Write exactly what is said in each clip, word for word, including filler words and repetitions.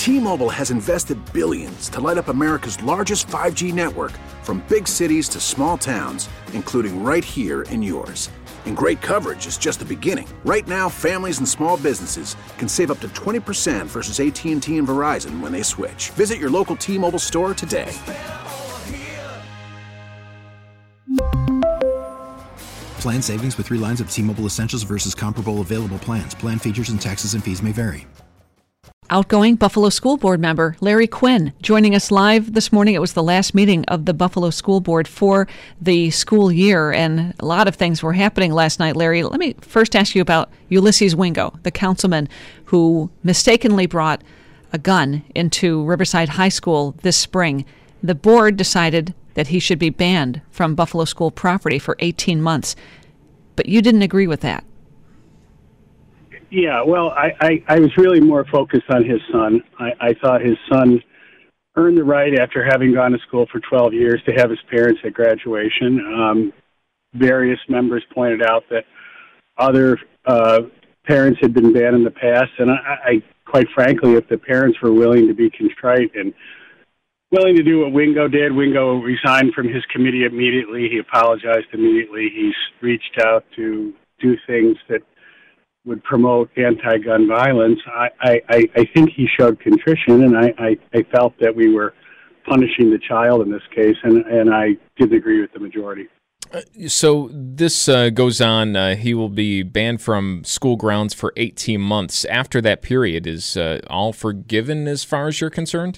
T-Mobile has invested billions to light up America's largest five G network, from big cities to small towns, including right here in yours. And great coverage is just the beginning. Right now, families and small businesses can save up to twenty percent versus A T and T and Verizon when they switch. Visit your local T-Mobile store today. Plan savings with three lines of T-Mobile Essentials versus comparable available plans. Plan features and taxes and fees may vary. Outgoing Buffalo School Board member Larry Quinn joining us live this morning. It was the last meeting of the Buffalo School Board for the school year, and a lot of things were happening last night. Larry, let me first ask you about Ulysses Wingo, the councilman who mistakenly brought a gun into Riverside High School this spring. The board decided that he should be banned from Buffalo school property for eighteen months, but you didn't agree with that. Yeah, well, I, I, I was really more focused on his son. I, I thought his son earned the right, after having gone to school for twelve years, to have his parents at graduation. Um, various members pointed out that other uh, parents had been banned in the past, and I, I, quite frankly, if the parents were willing to be contrite and willing to do what Wingo did, Wingo resigned from his committee immediately. He apologized immediately. He's reached out to do things that would promote anti-gun violence. I, I, I think he showed contrition, and I, I, I felt that we were punishing the child in this case, and, and I didn't agree with the majority. Uh, so this uh, goes on. Uh, he will be banned from school grounds for eighteen months. After that period, is uh, all forgiven as far as you're concerned?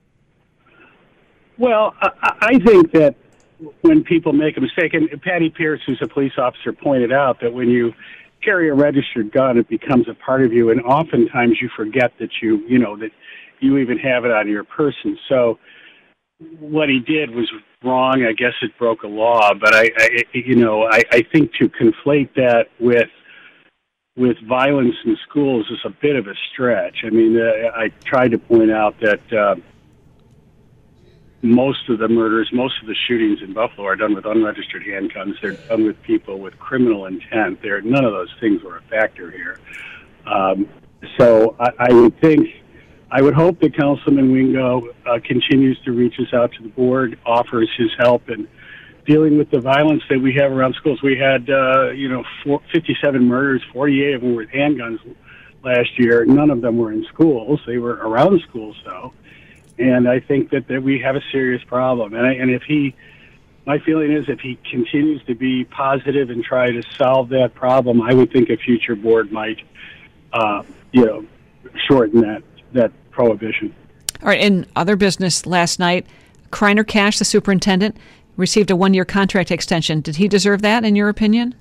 Well, I, I think that when people make a mistake, and Patty Pierce, who's a police officer, pointed out that when you carry a registered gun, it becomes a part of you, and oftentimes you forget that you, you know, that you even have it on your person. So what he did was wrong. I guess it broke a law, but I, I you know, I, I think to conflate that with with violence in schools is a bit of a stretch. I mean, uh, I tried to point out that uh, most of the murders, most of the shootings in Buffalo are done with unregistered handguns. They're done with people with criminal intent. There, none of those things were a factor here. Um, so I, I would think, I would hope that Councilman Wingo uh, continues to reach us out to the board, offers his help in dealing with the violence that we have around schools. We had, uh, you know, four, fifty-seven murders, forty-eight of them were with handguns last year. None of them were in schools. They were around schools, though. And I think that, that we have a serious problem. And, I, and if he, my feeling is if he continues to be positive and try to solve that problem, I would think a future board might, uh, you know, shorten that, that prohibition. All right, in other business last night, Kreiner Cash, the superintendent, received a one-year contract extension. Did he deserve that, in your opinion?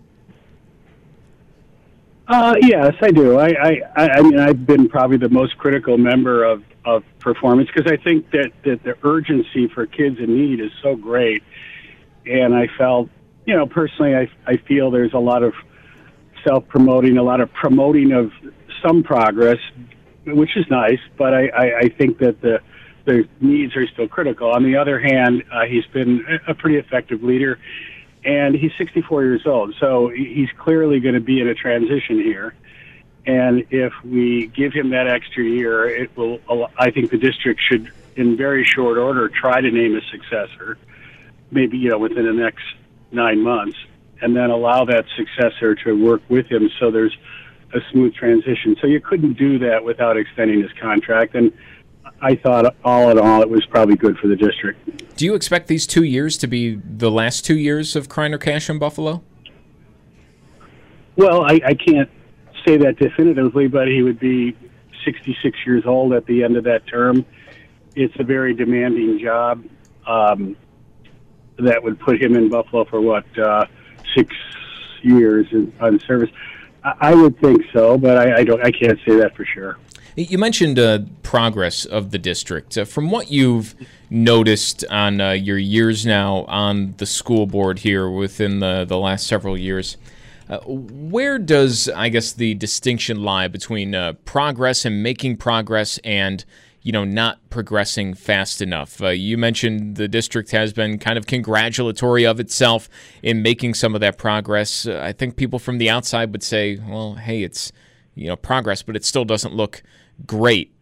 Uh, yes, I do. I, I, I mean, I've been probably the most critical member of, of performance because I think that, that the urgency for kids in need is so great. And I felt, you know, personally, I, I feel there's a lot of self-promoting, a lot of promoting of some progress, which is nice, but I, I, I think that the, the needs are still critical. On the other hand, uh, he's been a pretty effective leader. And he's sixty-four years old, so he's clearly going to be in a transition here. And if we give him that extra year, it will. I think the district should, in very short order, try to name a successor, maybe you know within the next nine months, and then allow that successor to work with him so there's a smooth transition. So you couldn't do that without extending his contract. And I thought, all in all, it was probably good for the district. Do you expect these two years to be the last two years of Kreiner Cash in Buffalo? Well, I, I can't say that definitively, but he would be sixty-six years old at the end of that term. It's a very demanding job. Um, that would put him in Buffalo for, what, uh, six years in, on service. I, I would think so, but I, I don't. I can't say that for sure. You mentioned uh, progress of the district. Uh, from what you've noticed on uh, your years now on the school board here within the, the last several years, uh, where does, I guess, the distinction lie between uh, progress and making progress and, you know, not progressing fast enough? Uh, you mentioned the district has been kind of congratulatory of itself in making some of that progress. Uh, I think people from the outside would say, well, hey, it's, you know, progress, but it still doesn't look great.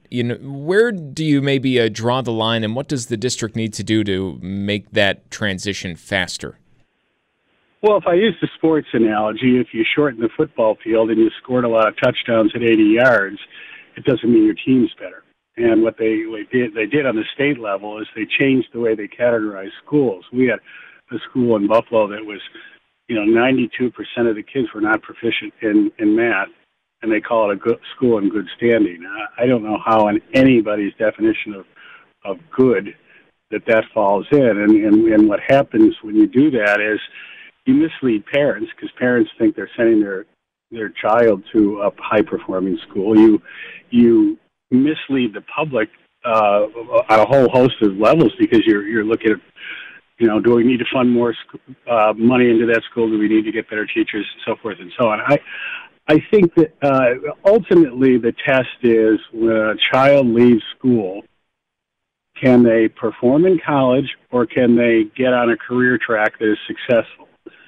You know, where do you maybe uh, draw the line, and what does the district need to do to make that transition faster? Well, if I use the sports analogy, if you shorten the football field and you scored a lot of touchdowns at eighty yards, it doesn't mean your team's better. And what they, what they did, they did on the state level is they changed the way they categorized schools. We had a school in Buffalo that was, you know, ninety-two percent of the kids were not proficient in, in math, and they call it a good school in good standing. I don't know how in anybody's definition of, of good that that falls in. And, and, and what happens when you do that is you mislead parents, because parents think they're sending their their child to a high-performing school. You you mislead the public uh, on a whole host of levels, because you're you're looking at, you know, do we need to fund more uh, money into that school? Do we need to get better teachers, and so forth and so on? I I think that uh, ultimately the test is when a child leaves school, can they perform in college, or can they get on a career track that is successful?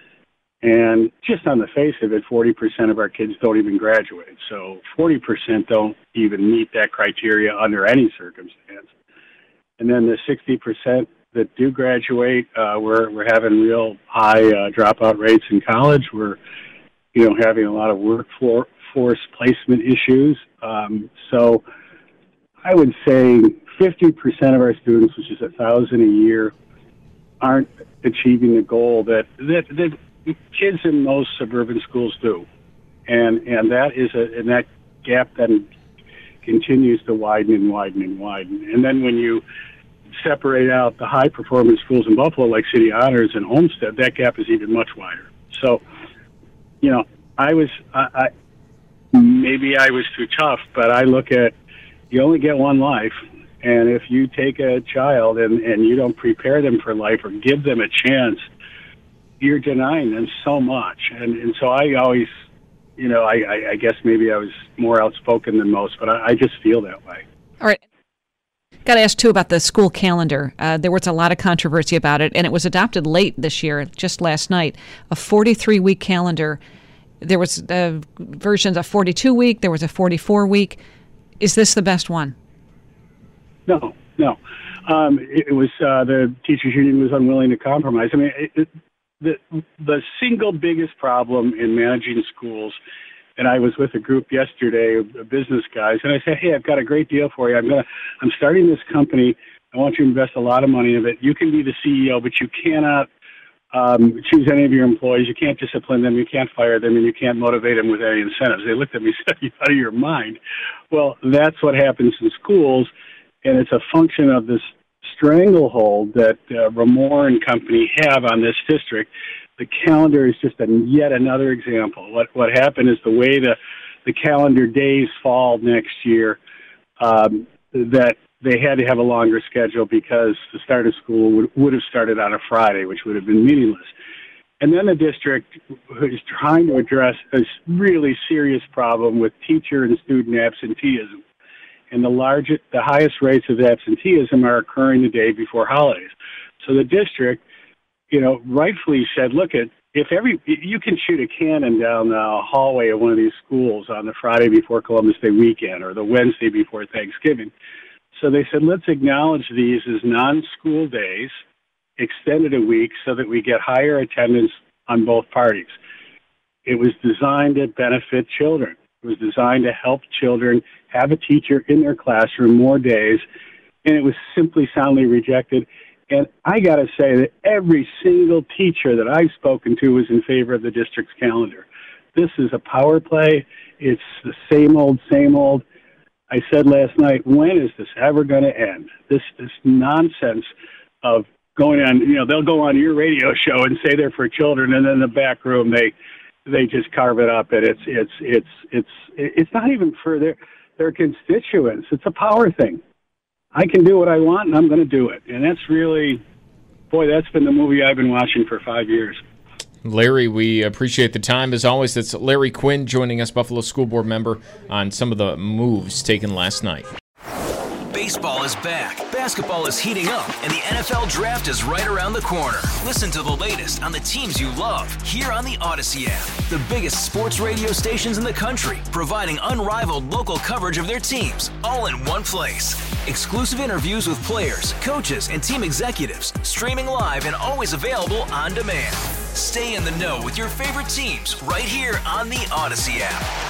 And just on the face of it, forty percent of our kids don't even graduate. So forty percent don't even meet that criteria under any circumstance. And then the sixty percent that do graduate, uh, we're, we're having real high uh, dropout rates in college. We're, you know, having a lot of workforce placement issues. Um, so I would say fifty percent of our students, which is a thousand a year, aren't achieving the goal that, that, that kids in most suburban schools do, and and that is a and that gap then continues to widen and widen and widen. And then when you separate out the high performance schools in Buffalo, like City Honors and Olmsted, that gap is even much wider. So, you know, I was I, I maybe I was too tough, but I look at, you only get one life, and if you take a child and and you don't prepare them for life or give them a chance, you're denying them so much. And, and so I always, you know, I, I, I guess maybe I was more outspoken than most, but I, I just feel that way. All right. Got to ask, too, about the school calendar. Uh, there was a lot of controversy about it, and it was adopted late this year, just last night, a forty-three week calendar. There was uh, versions of forty-two week, there was a forty-four week. Is this the best one? No, no. Um, it, it was, uh, the teachers union was unwilling to compromise. I mean, it, it, The the single biggest problem in managing schools, and I was with a group yesterday of business guys, and I said, hey, I've got a great deal for you. I'm gonna I'm starting this company. I want you to invest a lot of money in it. You can be the C E O, but you cannot um, choose any of your employees. You can't discipline them. You can't fire them, and you can't motivate them with any incentives. They looked at me and said, you're out of your mind. Well, that's what happens in schools, and it's a function of this stranglehold that uh, Ramore and company have on this district. The calendar is just a, yet another example. What what happened is the way the the calendar days fall next year, um, that they had to have a longer schedule because the start of school would, would have started on a Friday, which would have been meaningless. And then the district is trying to address a really serious problem with teacher and student absenteeism. And the largest, the highest rates of absenteeism are occurring the day before holidays. So the district, you know, rightfully said, look, at if every you can shoot a cannon down the hallway of one of these schools on the Friday before Columbus Day weekend or the Wednesday before Thanksgiving. So they said, let's acknowledge these as non-school days, extended a week so that we get higher attendance on both parties. It was designed to benefit children. It was designed to help children have a teacher in their classroom more days, and it was simply soundly rejected. And I got to say that every single teacher that I've spoken to was in favor of the district's calendar. This is a power play. It's the same old, same old. I said last night, when is this ever going to end? This this nonsense of going on, you know, they'll go on your radio show and say they're for children, and then in the back room they they just carve it up, and it's it's it's it's it's not even for their their constituents. It's a power thing. I can do what I want, and I'm going to do it. And that's really, boy, that's been the movie I've been watching for five years. Larry, we appreciate the time. As always, that's Larry Quinn joining us, Buffalo School Board member, on some of the moves taken last night. Baseball is back, basketball is heating up, and the N F L Draft is right around the corner. Listen to the latest on the teams you love here on the Odyssey app. The biggest sports radio stations in the country, providing unrivaled local coverage of their teams, all in one place. Exclusive interviews with players, coaches, and team executives, streaming live and always available on demand. Stay in the know with your favorite teams right here on the Odyssey app.